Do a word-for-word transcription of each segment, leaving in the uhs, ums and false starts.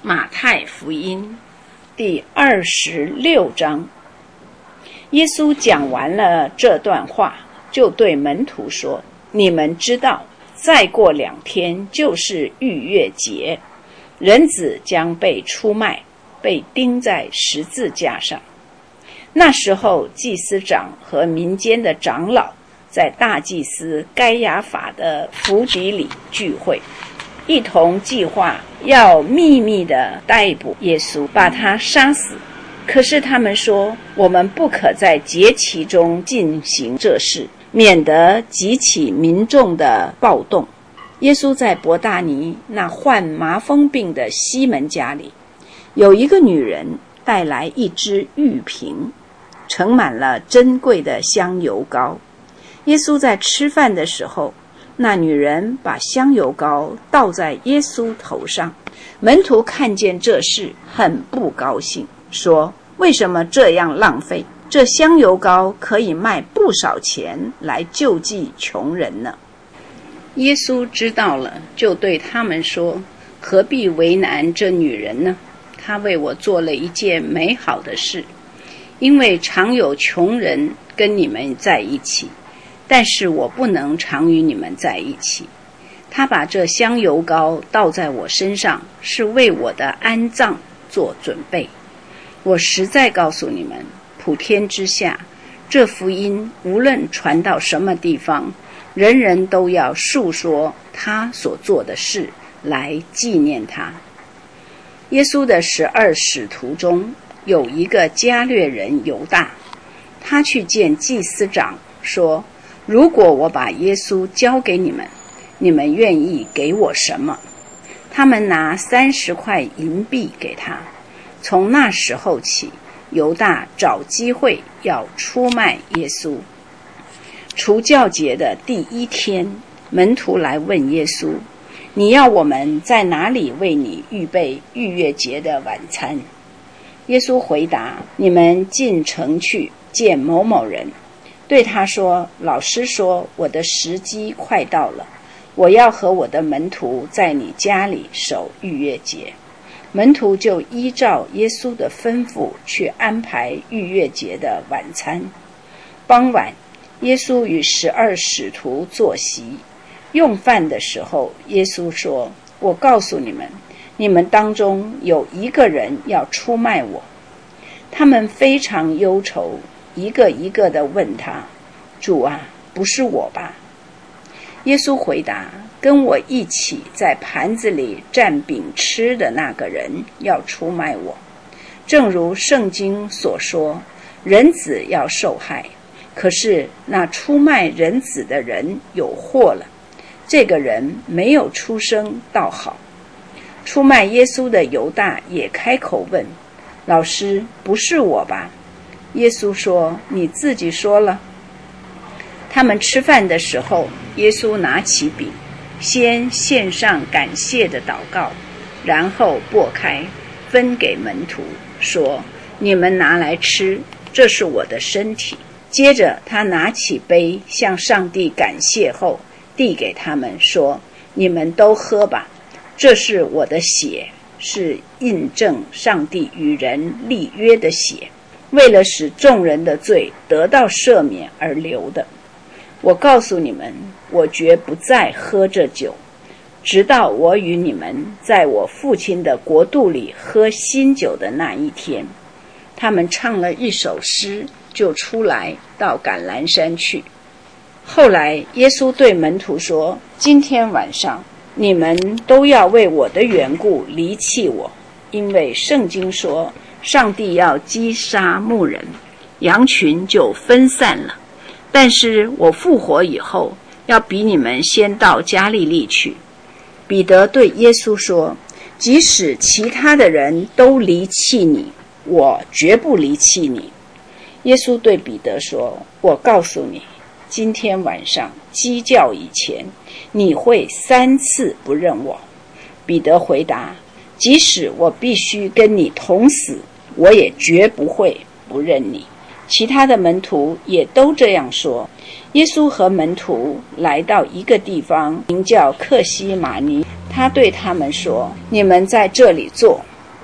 马太福音第二十六章。耶稣讲完了这段话，就对门徒说：你们知道，再过两天就是逾越节，人子将被出卖，被钉在十字架上。那时候，祭司长和民间的长老在大祭司该亚法的府邸里聚会，一同计划要秘密地逮捕耶稣，把他杀死。可是他们说，我们不可在节期中进行这事，免得激起民众的暴动。耶稣在伯大尼那患麻风病的西门家里，有一个女人带来一只玉瓶，盛满了珍贵的香油膏。耶稣在吃饭的时候，那女人把香油膏倒在耶稣头上。门徒看见这事，很不高兴，说：为什么这样浪费？这香油膏可以卖不少钱来救济穷人呢。耶稣知道了，就对他们说：何必为难这女人呢？她为我做了一件美好的事。因为常有穷人跟你们在一起，但是我不能常与你们在一起。他把这香油膏倒在我身上，是为我的安葬做准备。我实在告诉你们，普天之下，这福音无论传到什么地方，人人都要述说他所做的事，来纪念他。耶稣的十二使徒中有一个加略人犹大，他去见祭司长，说：如果我把耶稣交给你们，你们愿意给我什么？他们拿三十块银币给他。从那时候起，犹大找机会要出卖耶稣。除酵节的第一天，门徒来问耶稣：你要我们在哪里为你预备逾越节的晚餐？耶稣回答：你们进城去见某某人，对他说：老师说，我的时机快到了，我要和我的门徒在你家里守逾越节。门徒就依照耶稣的吩咐去安排逾越节的晚餐。傍晚，耶稣与十二使徒坐席，用饭的时候，耶稣说：我告诉你们，你们当中有一个人要出卖我。他们非常忧愁，一个一个地问他：主啊，不是我吧？耶稣回答：跟我一起在盘子里蘸饼吃的那个人要出卖我。正如圣经所说，人子要受害，可是那出卖人子的人有祸了。这个人没有出生倒好。出卖耶稣的犹大也开口问：老师，不是我吧？耶稣说：你自己说了。他们吃饭的时候，耶稣拿起饼，先献上感谢的祷告，然后擘开，分给门徒，说：你们拿来吃，这是我的身体。接着他拿起杯，向上帝感谢后，递给他们，说：你们都喝吧，这是我的血，是印证上帝与人立约的血，为了使众人的罪得到赦免而流的。我告诉你们，我绝不再喝这酒，直到我与你们在我父亲的国度里喝新酒的那一天。他们唱了一首诗，就出来到橄榄山去。后来耶稣对门徒说：今天晚上你们都要为我的缘故离弃我，因为圣经说，上帝要击杀牧人，羊群就分散了。但是我复活以后，要比你们先到加利利去。彼得对耶稣说：即使其他的人都离弃你，我绝不离弃你。耶稣对彼得说：我告诉你，今天晚上鸡叫以前，你会三次不认我。彼得回答：即使我必须跟你同死，我也绝不会不认你。其他的门徒也都这样说。耶稣和门徒来到一个地方，名叫客西马尼，他对他们说：你们在这里坐，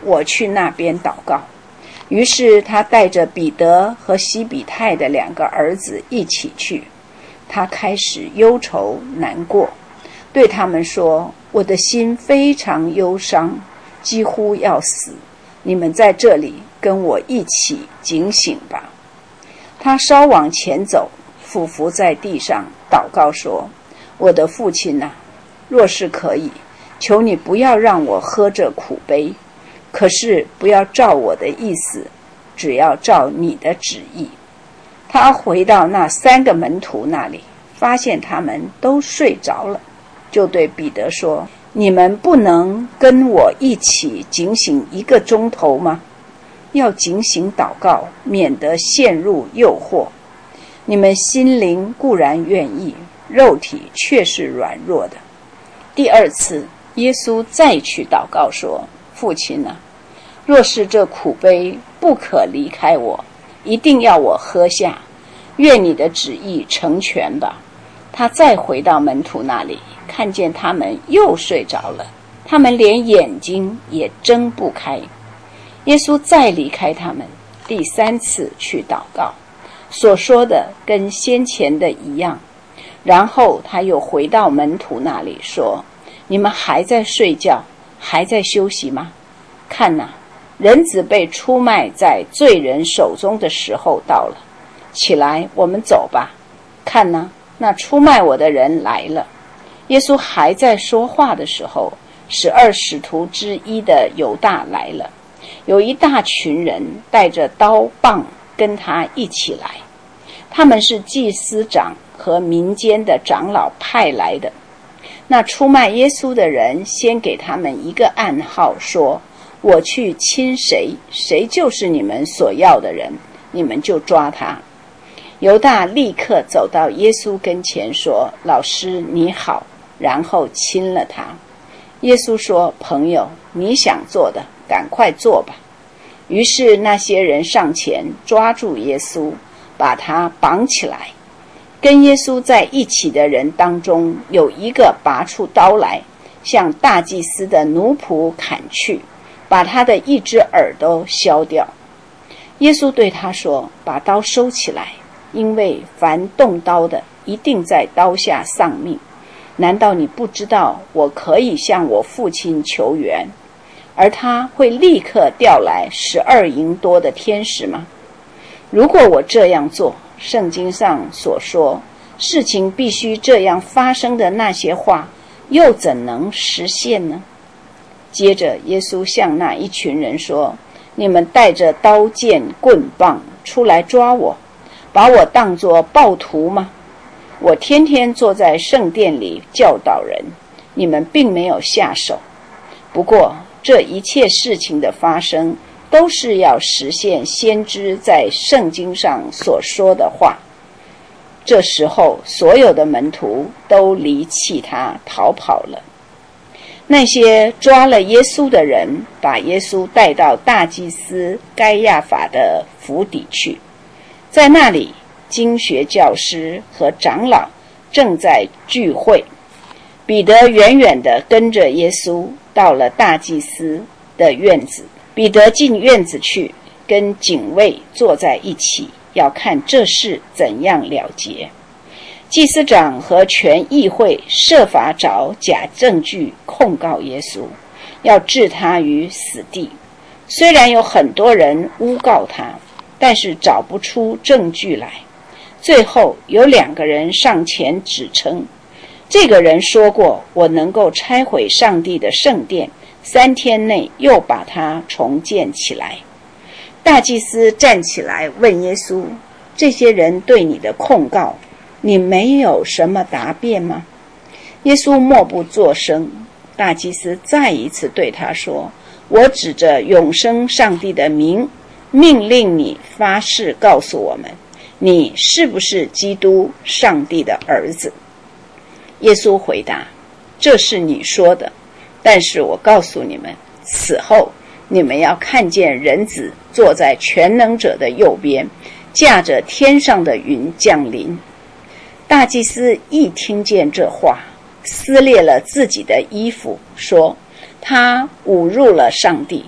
我去那边祷告。”于是他带着彼得和西比泰的两个儿子一起去。他开始忧愁难过，对他们说：“我的心非常忧伤，几乎要死。你们在这里跟我一起警醒吧。”他稍往前走，俯伏在地上祷告说：“我的父亲啊，若是可以，求你不要让我喝这苦杯，可是不要照我的意思，只要照你的旨意。”他回到那三个门徒那里，发现他们都睡着了，就对彼得说：“你们不能跟我一起警醒一个钟头吗？要警醒祷告，免得陷入诱惑。你们心灵固然愿意，肉体却是软弱的。”第二次，耶稣再去祷告说：“父亲啊，若是这苦杯不可离开我，一定要我喝下，愿你的旨意成全吧。”他再回到门徒那里，看见他们又睡着了，他们连眼睛也睁不开。耶稣再离开他们，第三次去祷告，所说的跟先前的一样。然后他又回到门徒那里说：“你们还在睡觉，还在休息吗？看哪，人子被出卖在罪人手中的时候到了，起来，我们走吧。看哪，那出卖我的人来了。”耶稣还在说话的时候，十二使徒之一的犹大来了，有一大群人带着刀棒跟他一起来，他们是祭司长和民间的长老派来的。那出卖耶稣的人先给他们一个暗号，说：“我去亲谁，谁就是你们所要的人，你们就抓他。”犹大立刻走到耶稣跟前说：“老师你好。”然后亲了他。耶稣说：“朋友，你想做的，赶快做吧。”于是那些人上前抓住耶稣，把他绑起来。跟耶稣在一起的人当中，有一个拔出刀来，向大祭司的奴仆砍去，把他的一只耳朵削掉。耶稣对他说：“把刀收起来，因为凡动刀的，一定在刀下丧命。难道你不知道我可以向我父亲求援，而他会立刻调来十二营多的天使吗？如果我这样做，圣经上所说事情必须这样发生的那些话，又怎能实现呢？”接着耶稣向那一群人说：“你们带着刀剑棍棒出来抓我，把我当作暴徒吗？我天天坐在圣殿里教导人，你们并没有下手。不过这一切事情的发生，都是要实现先知在圣经上所说的话。”这时候所有的门徒都离弃他，逃跑了。那些抓了耶稣的人，把耶稣带到大祭司该亚法的府邸去，在那里经学教师和长老正在聚会。彼得远远地跟着耶稣到了大祭司的院子。彼得进院子去，跟警卫坐在一起，要看这事怎样了结。祭司长和全议会设法找假证据控告耶稣，要置他于死地。虽然有很多人诬告他，但是找不出证据来。最后有两个人上前指称，这个人说过：“我能够拆毁上帝的圣殿，三天内又把它重建起来。”大祭司站起来问耶稣：“这些人对你的控告，你没有什么答辩吗？”耶稣默不作声。大祭司再一次对他说：“我指着永生上帝的名，命令你发誓告诉我们，你是不是基督，上帝的儿子？”耶稣回答：“这是你说的，但是我告诉你们，此后你们要看见人子坐在全能者的右边，驾着天上的云降临。”大祭司一听见这话，撕裂了自己的衣服，说：“他侮辱了上帝，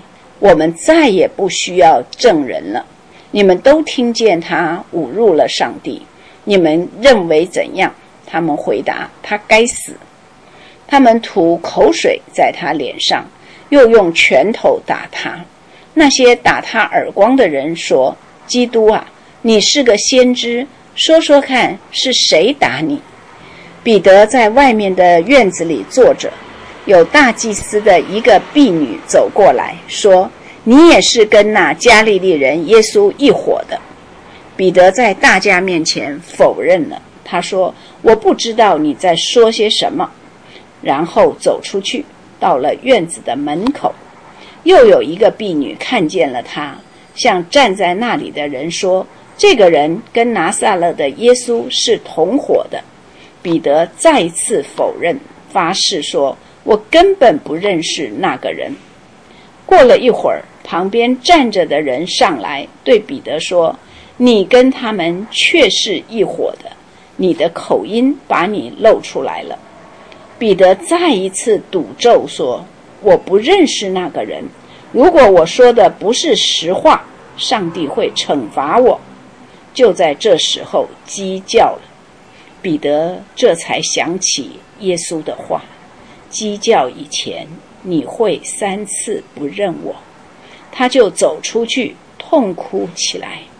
我们再也不需要证人了。你们都听见他侮辱了上帝，你们认为怎样？他们回答：他该死。他们吐口水在他脸上，又用拳头打他。那些打他耳光的人说：基督啊，你是个先知，说说看，是谁打你？彼得在外面的院子里坐着，有大祭司的一个婢女走过来说：你也是跟那加利利人耶稣一伙的。彼得在大家面前否认了，他说：我不知道你在说些什么。然后走出去，到了院子的门口，又有一个婢女看见了他，向站在那里的人说：这个人跟拿撒勒的耶稣是同伙的。彼得再次否认，发誓说：我根本不认识那个人。过了一会儿，旁边站着的人上来对彼得说：你跟他们确是一伙的，你的口音把你露出来了。彼得再一次赌咒说：我不认识那个人，如果我说的不是实话，上帝会惩罚我。就在这时候鸡叫了，彼得这才想起耶稣的话：鸡叫以前，你会三次不认我。他就走出去痛哭起来。